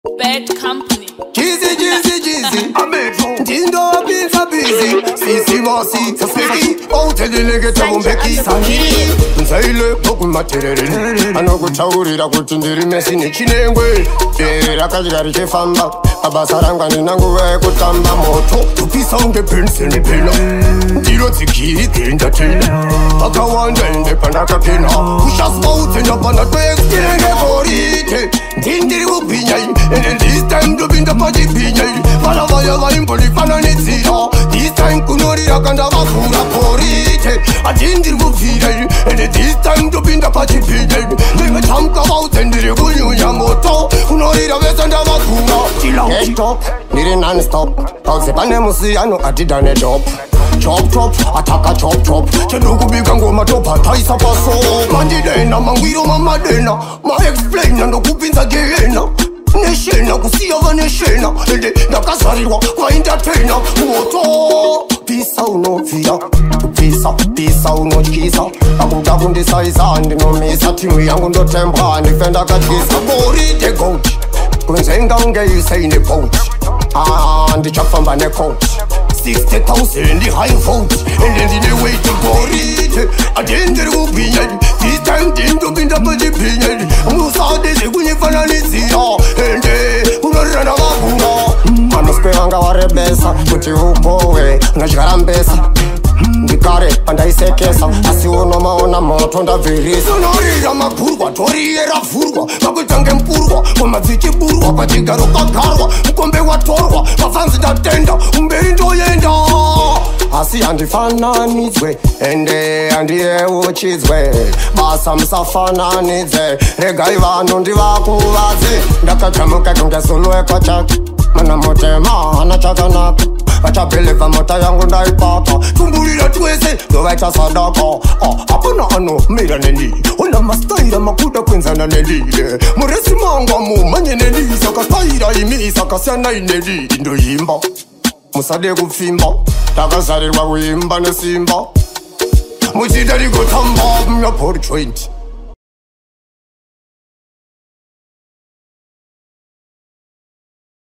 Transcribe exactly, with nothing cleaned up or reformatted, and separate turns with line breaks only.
Bad company.
Jeezy, Jeezy, Jeezy. Dindo a pizza busy. Sisi Mosi, Saseki. Oh, tell the nigga to Mbeki. Nsaile, Poku Material. Anoku Taurira, Kutindiri, Messini, Chinengwe. Rakajari, Famba. Abasaranga, Nangue, Kutamba, Moto. To be sound the prince in the pillow. Dilo Ziki, the entertainer. Pakawanda in the Panakapina. Push us out in the Panatwek. Dindiri Upinyai. And then this time, to be the party Pinyai. Palavaya, Impoli, Pananizia. This time, Kunori, Akanda, Bakura, Porite. I didn't go feed it. And this time, to be the party Pinyai. They were talking about and the Reguyu Yamoto. Kunori, the West and the Bakura. Get up, need it non-stop. Pause Panemusiano, I did a job. Chop chop, attack a chop chop. Chenugu bigango matopa taisa paso. Mandidena, Manguiro Mamadena. Ma explain and the Kupins again. Neshena, kusiya va neshena. Ende, nakasariwa, kwa entertainer. Moto, pisa unovia. Pisa, pisa unochisa. Akuta kundisa izandi no misa. Timu yangu ndo tempa, nifenda katkisa. Bori de goat. Kunzenga unge yuseine poach. Ah, ndichafamba ne coach. sixty thousand in the high vote. And then they wait to go read. I didn't go be this time didn't go in the body opinion. Musa de Unifanalizia. And they who run a vacuna. Manuspehanga warebesa. Kuti upowe. Najarambesa. Ndikare pandaisekesa asi unomaona moto ndavirisa sonorira mapurwa toriera furwa makutange mpurwa kwamadzichiburwa pachigaro kagarwa mukombe watorwa mafanzi ndatenda umberi ndoyenda asi handifananidzwe ende handiyeuchidzwe basa musafananidze regai vanhu ndivakuvadze ndakatamuka kungesolo ekwachake mana motema hana chakanaka vachabhelevha mota yangu ndaipaka tumbulira twese ndovaita sadaka apana anomira nendii ona mastaira makuda kwenzana nendii muresi mangwa mumanye nendii saka staira imi sakasiyana inendii ndoyimba musade kupfimba takazarirwa kuimba nesimba muchida rigotamba mnyapori joint